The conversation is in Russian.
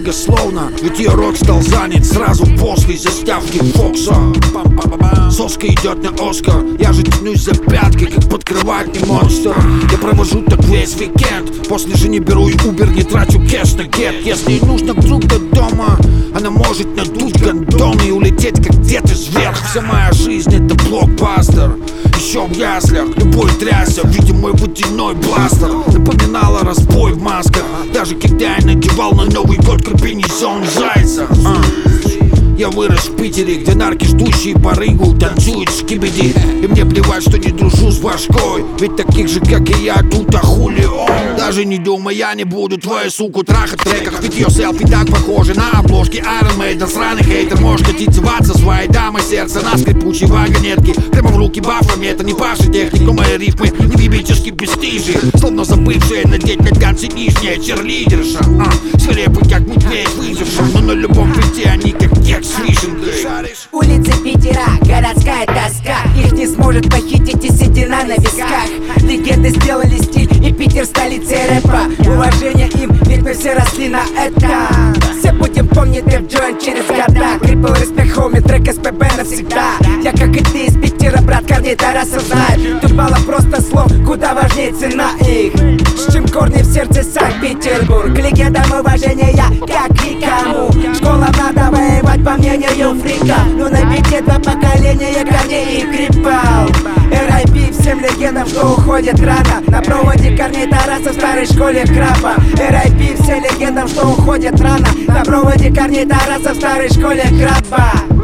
немногословно, ведь ее рот стал занят сразу после заставки Фокса. Соска идет на Оскар, я же тянусь за пятки, как подкрывательный монстр. Я провожу так весь уикенд, после же не беру и Uber, не трачу кэш на гет. Если ей нужно вдруг до дома, она может надуть гондон и улететь как где-то вверх. Вся моя жизнь это блокбастер. Еще в яслях любой трясся, видя мой водяной бластер. Напоминала разбой в масках, даже когда я надевал на Новый год комбинезон зайца. Я вырос в Питере, где нарки, ждущие барыгу, танцуют в скибиди. И мне плевать, что не дружу с башкой, ведь таких же, как и я, тут хули он. Даже не думай, я не буду твою суку трахать в треках, ведь ее селфи так похожи на обложки Iron Maiden. Сраный хейтер, можешь мотиваться своей дамой сердца на скрипучей вагонетке. Прямо в руки бафами, это не ваша техника, но мои рифмы невъебически бесстыжие, словно забывшие надеть на танцы нижняя черлидерша. Свирепый, как медведь выживший, но на любом пути они как текст с вишенкой. Улицы Питера, городская тоска, их не сможет похитить и седина на висках. Легенды сделали стиль, и Питер столицей рэпа. Уважение им, ведь мы все росли на это. Все будем помнить рэп Джоин через года. Крипл, респект, хоми, трек СПБ навсегда. Я, как и ты, из Питера, брат, корней Тараса знает. Тут мало просто слов, куда важнее цена их. С чем корни в сердце Санкт-Петербург. Легендам уважения, как никому. Школа надо воевать, по мнению фрика. Но на бите два поколения корней и крипал. R.I.P. всем легендам, что уходят рано. На проводе корней Тараса в старой школе краба. R.I.P. всем легендам, что уходят рано. На проводе корней Тараса в старой школе краба.